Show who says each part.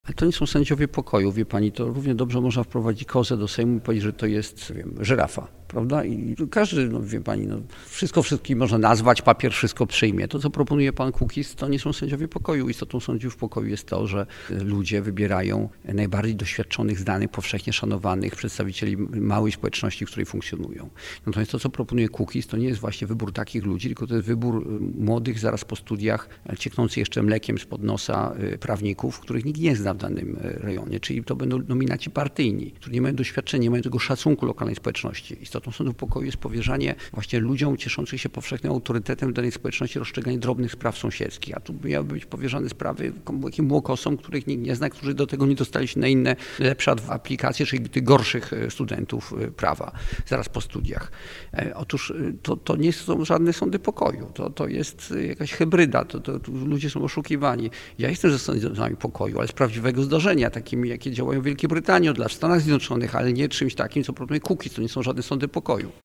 Speaker 1: Ale to nie są sędziowie pokoju, wie pani, to równie dobrze można wprowadzić kozę do Sejmu i powiedzieć, że to jest, wiem, żyrafa, prawda? I każdy, wie pani, wszystko wszystkim można nazwać, papier wszystko przyjmie. To, co proponuje pan Kukiz, to nie są sędziowie pokoju. Istotą sędziów pokoju jest to, że ludzie wybierają najbardziej doświadczonych, znanych, powszechnie szanowanych przedstawicieli małej społeczności, w której funkcjonują. Natomiast to, co proponuje Kukiz, to nie jest właśnie wybór takich ludzi, tylko to jest wybór młodych, zaraz po studiach, cieknących jeszcze mlekiem spod nosa prawników, których nikt nie zna w danym rejonie, czyli to będą nominaci partyjni, którzy nie mają doświadczenia, nie mają tego szacunku lokalnej społeczności. Istotą sądów pokoju jest powierzanie właśnie ludziom cieszących się powszechnym autorytetem w danej społeczności rozstrzyganie drobnych spraw sąsiedzkich, a tu miały być powierzane sprawy jakim młokosom, których nikt nie zna, którzy do tego nie dostali się na inne, lepsze aplikacje, czyli tych gorszych studentów prawa, zaraz po studiach. Otóż to nie są żadne sądy pokoju, to jest jakaś hybryda, to ludzie są oszukiwani. Ja jestem ze sądami pokoju, ale z prawdziwego zdarzenia, takimi jakie działają w Wielkiej Brytanii, w Stanach Zjednoczonych, ale nie czymś takim, co proponuje Kukiz, to nie są żadne sądy pokoju.